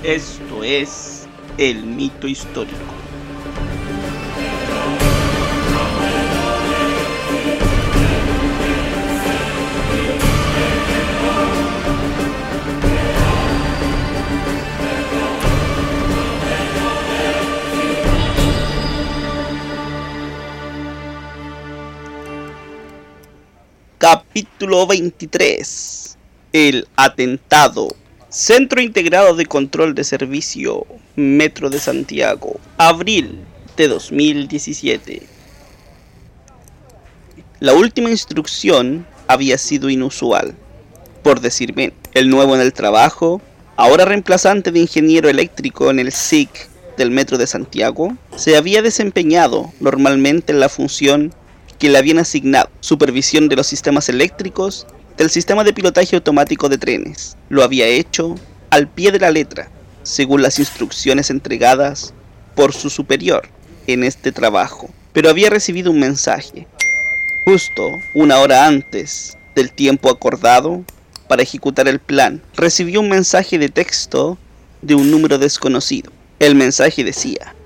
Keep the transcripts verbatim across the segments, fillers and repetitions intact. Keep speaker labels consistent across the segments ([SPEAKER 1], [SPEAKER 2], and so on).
[SPEAKER 1] Esto es el mito histórico. Capítulo veintitrés. El atentado. Centro Integrado de Control de Servicio, Metro de Santiago, abril de dos mil diecisiete. La última instrucción había sido inusual, por decir menos. El nuevo en el trabajo, ahora reemplazante de ingeniero eléctrico en el S I C del Metro de Santiago, se había desempeñado normalmente en la función que le habían asignado: supervisión de los sistemas eléctricos del sistema de pilotaje automático de trenes. Lo había hecho al pie de la letra, según las instrucciones entregadas por su superior en este trabajo. Pero había recibido un mensaje, justo una hora antes del tiempo acordado para ejecutar el plan. Recibió un mensaje de texto de un número desconocido. El mensaje decía: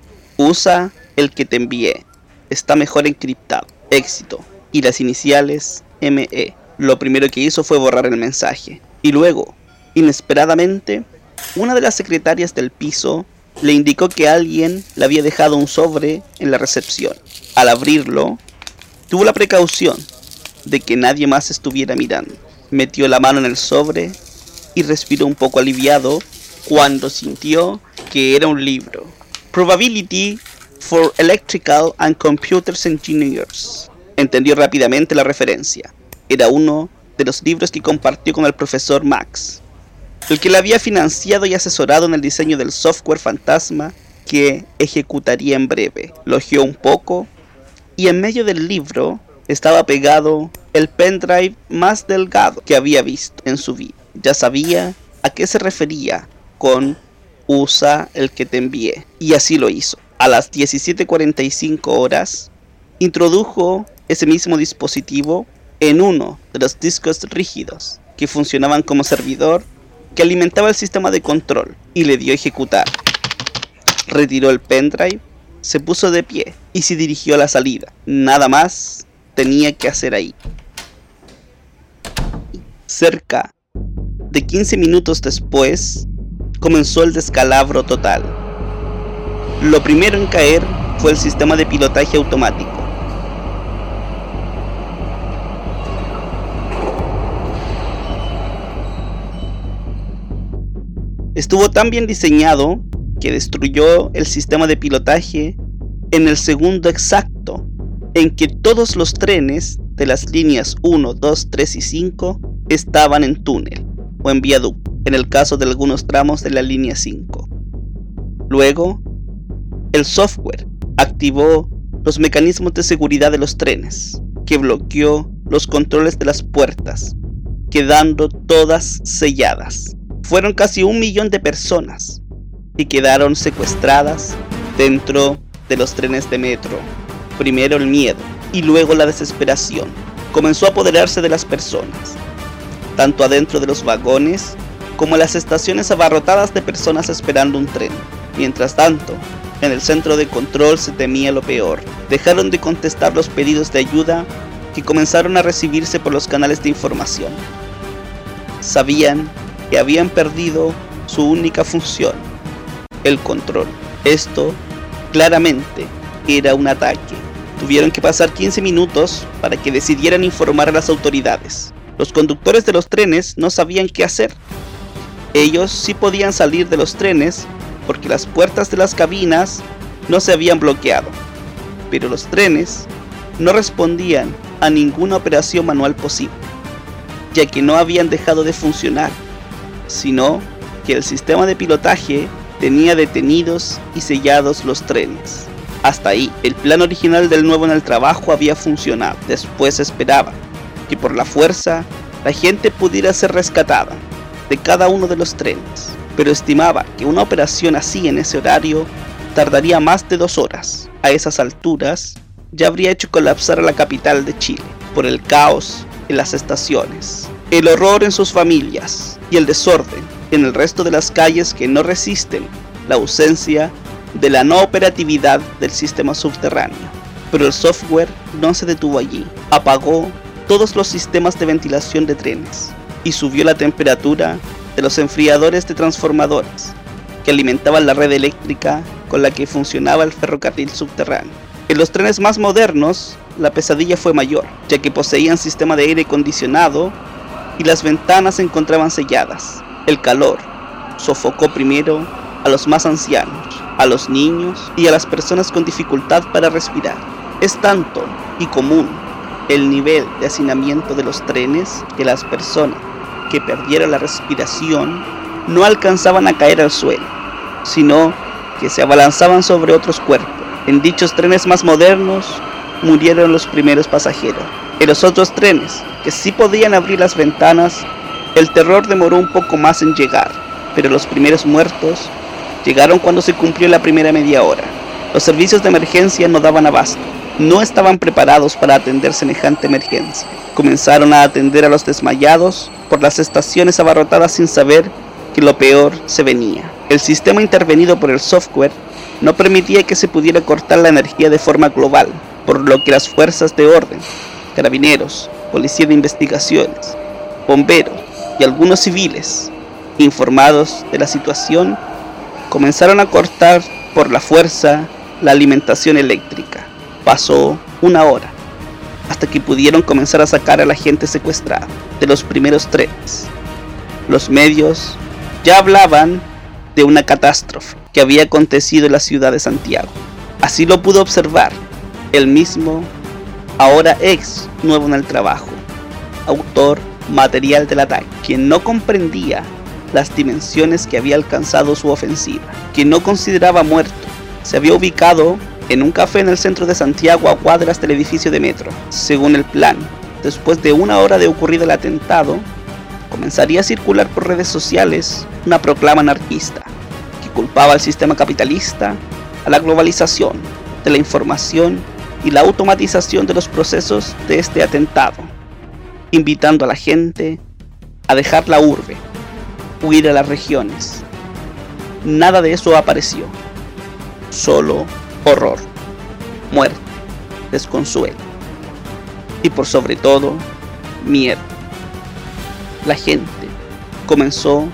[SPEAKER 1] usa el que te envié, está mejor encriptado, éxito, y las iniciales M E. Lo primero que hizo fue borrar el mensaje, y luego, inesperadamente, una de las secretarias del piso le indicó que alguien le había dejado un sobre en la recepción. Al abrirlo, tuvo la precaución de que nadie más estuviera mirando. Metió la mano en el sobre y respiró un poco aliviado cuando sintió que era un libro. Probability for Electrical and Computer Engineers. Entendió rápidamente la referencia. Era uno de los libros que compartió con el profesor Max, el que le había financiado y asesorado en el diseño del software fantasma que ejecutaría en breve. Lo hojeó un poco y en medio del libro estaba pegado el pendrive más delgado que había visto en su vida. Ya sabía a qué se refería con usa el que te envié, y así lo hizo. A las diecisiete cuarenta y cinco horas, introdujo ese mismo dispositivo en uno de los discos rígidos que funcionaban como servidor que alimentaba el sistema de control y le dio a ejecutar. Retiró el pendrive, se puso de pie y se dirigió a la salida. Nada más tenía que hacer ahí. Cerca de quince minutos después, comenzó el descalabro total. Lo primero en caer fue el sistema de pilotaje automático. Estuvo tan bien diseñado que destruyó el sistema de pilotaje en el segundo exacto en que todos los trenes de las líneas uno, dos, tres y cinco estaban en túnel o en viaducto, en el caso de algunos tramos de la línea cinco. Luego, el software activó los mecanismos de seguridad de los trenes, que bloqueó los controles de las puertas, quedando todas selladas. Fueron casi un millón de personas que quedaron secuestradas dentro de los trenes de metro. Primero el miedo y luego la desesperación comenzó a apoderarse de las personas, tanto adentro de los vagones como en las estaciones abarrotadas de personas esperando un tren. Mientras tanto, en el centro de control se temía lo peor. Dejaron de contestar los pedidos de ayuda que comenzaron a recibirse por los canales de información. Sabían que habían perdido su única función, el control. Esto claramente era un ataque. Tuvieron que pasar quince minutos para que decidieran informar a las autoridades. Los conductores de los trenes no sabían qué hacer. Ellos sí podían salir de los trenes porque las puertas de las cabinas no se habían bloqueado, pero los trenes no respondían a ninguna operación manual posible, ya que no habían dejado de funcionar, sino que el sistema de pilotaje tenía detenidos y sellados los trenes. Hasta ahí, el plan original del nuevo en el trabajo había funcionado. Después esperaba que por la fuerza la gente pudiera ser rescatada de cada uno de los trenes, pero estimaba que una operación así en ese horario tardaría más de dos horas. A esas alturas ya habría hecho colapsar a la capital de Chile por el caos en las estaciones, el horror en sus familias y el desorden en el resto de las calles que no resisten la ausencia de la no operatividad del sistema subterráneo. Pero el software no se detuvo allí. Apagó todos los sistemas de ventilación de trenes y subió la temperatura de los enfriadores de transformadores que alimentaban la red eléctrica con la que funcionaba el ferrocarril subterráneo. En los trenes más modernos, la pesadilla fue mayor, ya que poseían sistema de aire acondicionado y las ventanas se encontraban selladas. El calor sofocó primero a los más ancianos, a los niños y a las personas con dificultad para respirar. Es tanto y común el nivel de hacinamiento de los trenes que las personas que perdieron la respiración no alcanzaban a caer al suelo, sino que se abalanzaban sobre otros cuerpos. En dichos trenes más modernos murieron los primeros pasajeros. En los otros trenes, que sí podían abrir las ventanas, el terror demoró un poco más en llegar, pero los primeros muertos llegaron cuando se cumplió la primera media hora. Los servicios de emergencia no daban abasto. No estaban preparados para atender semejante emergencia. Comenzaron a atender a los desmayados por las estaciones abarrotadas sin saber que lo peor se venía. El sistema intervenido por el software no permitía que se pudiera cortar la energía de forma global, por lo que las fuerzas de orden, carabineros, policía de investigaciones, bomberos y algunos civiles, informados de la situación, comenzaron a cortar por la fuerza la alimentación eléctrica. Pasó una hora, hasta que pudieron comenzar a sacar a la gente secuestrada de los primeros trenes. Los medios ya hablaban de una catástrofe que había acontecido en la ciudad de Santiago. Así lo pudo observar el mismo, ahora ex nuevo en el trabajo, autor material del ataque, quien no comprendía las dimensiones que había alcanzado su ofensiva, quien no consideraba muerto. Se había ubicado en un café en el centro de Santiago a cuadras del edificio de metro. Según el plan, después de una hora de ocurrido el atentado, comenzaría a circular por redes sociales una proclama anarquista que culpaba al sistema capitalista, a la globalización de la información y la automatización de los procesos de este atentado, invitando a la gente a dejar la urbe, huir a las regiones. Nada de eso apareció, solo horror, muerte, desconsuelo y por sobre todo, miedo. La gente comenzó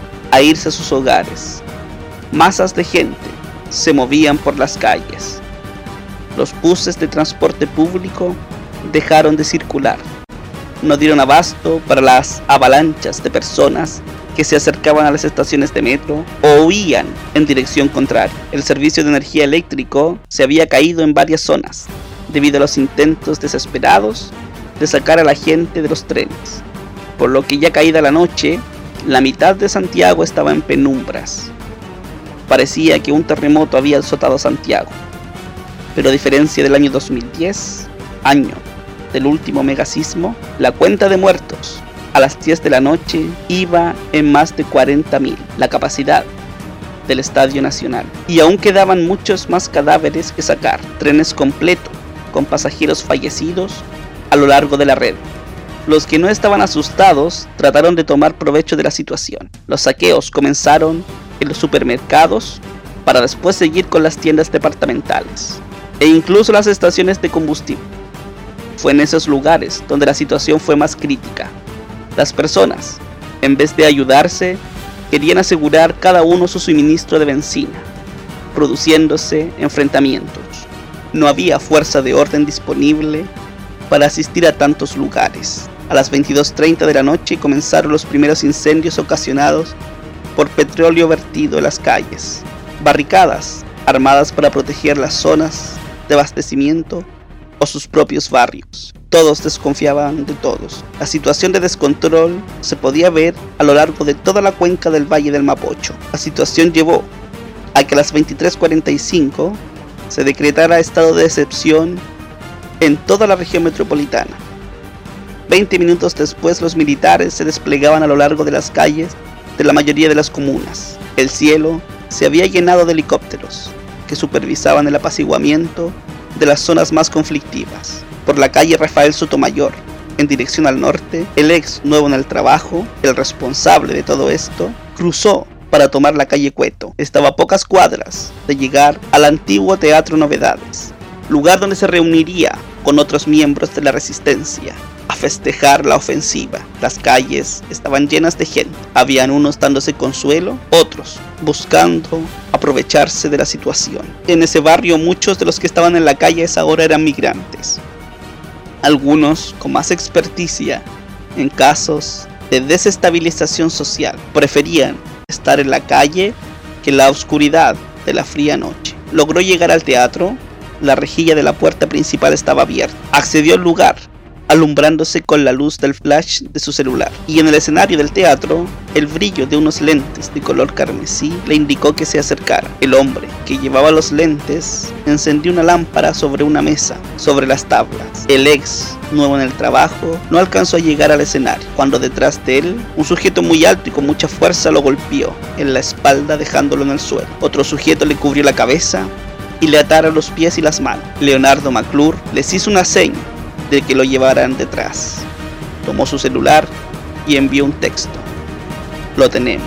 [SPEAKER 1] a irse a sus hogares. Masas de gente se movían por las calles. Los buses de transporte público dejaron de circular. No dieron abasto para las avalanchas de personas que se acercaban a las estaciones de metro o huían en dirección contraria. El servicio de energía eléctrico se había caído en varias zonas debido a los intentos desesperados de sacar a la gente de los trenes, por lo que ya caída la noche, la mitad de Santiago estaba en penumbras. Parecía que un terremoto había azotado Santiago, pero a diferencia del año dos mil diez, año del último megasismo, la cuenta de muertos a las diez de la noche iba en más de cuarenta mil, la capacidad del Estadio Nacional. Y aún quedaban muchos más cadáveres que sacar, trenes completos con pasajeros fallecidos a lo largo de la red. Los que no estaban asustados trataron de tomar provecho de la situación. Los saqueos comenzaron en los supermercados para después seguir con las tiendas departamentales e incluso las estaciones de combustible. Fue en esos lugares donde la situación fue más crítica. Las personas, en vez de ayudarse, querían asegurar cada uno su suministro de benzina, produciéndose enfrentamientos. No había fuerza de orden disponible para asistir a tantos lugares. A las veintidós treinta de la noche comenzaron los primeros incendios ocasionados por petróleo vertido en las calles. Barricadas armadas para proteger las zonas de abastecimiento o sus propios barrios. Todos desconfiaban de todos. La situación de descontrol se podía ver a lo largo de toda la cuenca del Valle del Mapocho. La situación llevó a que a las veintitrés cuarenta y cinco se decretara estado de excepción en toda la región metropolitana. Veinte minutos después, los militares se desplegaban a lo largo de las calles de la mayoría de las comunas. El cielo se había llenado de helicópteros que supervisaban el apaciguamiento de las zonas más conflictivas. Por la calle Rafael Sotomayor en dirección al norte, el ex nuevo en el trabajo, el responsable de todo esto, cruzó para tomar la calle Cueto. Estaba a pocas cuadras de llegar al antiguo Teatro Novedades, lugar donde se reuniría con otros miembros de la resistencia a festejar la ofensiva. Las calles estaban llenas de gente. Habían unos dándose consuelo, otros buscando aprovecharse de la situación. En ese barrio muchos de los que estaban en la calle a esa hora eran migrantes. Algunos con más experticia en casos de desestabilización social preferían estar en la calle que en la oscuridad de la fría noche. Logró llegar al teatro. La rejilla de la puerta principal estaba abierta. Accedió al lugar, alumbrándose con la luz del flash de su celular. Y en el escenario del teatro, el brillo de unos lentes de color carmesí le indicó que se acercara. El hombre que llevaba los lentes encendió una lámpara sobre una mesa, sobre las tablas. El ex, nuevo en el trabajo, no alcanzó a llegar al escenario, cuando detrás de él, un sujeto muy alto y con mucha fuerza lo golpeó en la espalda dejándolo en el suelo. Otro sujeto le cubrió la cabeza y le ataron los pies y las manos. Leonardo McClure les hizo una seña de que lo llevaran detrás. Tomó su celular y envió un texto. Lo tenemos.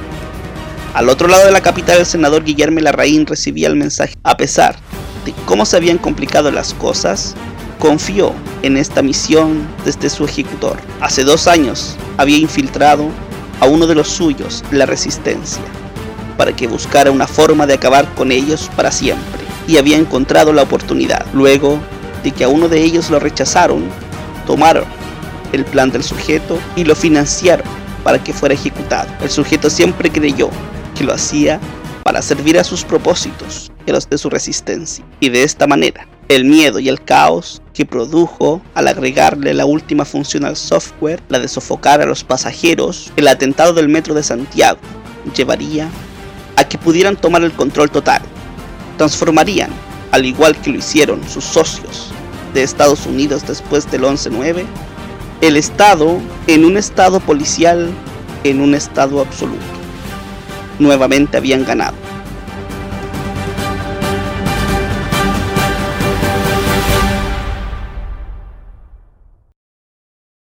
[SPEAKER 1] Al otro lado de la capital, el senador Guillermo Larraín recibía el mensaje. A pesar de cómo se habían complicado las cosas, confió en esta misión desde su ejecutor. Hace dos años había infiltrado a uno de los suyos, la resistencia, para que buscara una forma de acabar con ellos para siempre, y había encontrado la oportunidad. Luego de que a uno de ellos lo rechazaron, tomaron el plan del sujeto y lo financiaron para que fuera ejecutado. El sujeto siempre creyó que lo hacía para servir a sus propósitos y a los de su resistencia, y de esta manera, el miedo y el caos que produjo al agregarle la última función al software, la de sofocar a los pasajeros, el atentado del metro de Santiago, llevaría a que pudieran tomar el control total. Transformarían, al igual que lo hicieron sus socios de Estados Unidos después del once nueve, el Estado en un Estado policial, en un Estado absoluto. Nuevamente habían ganado.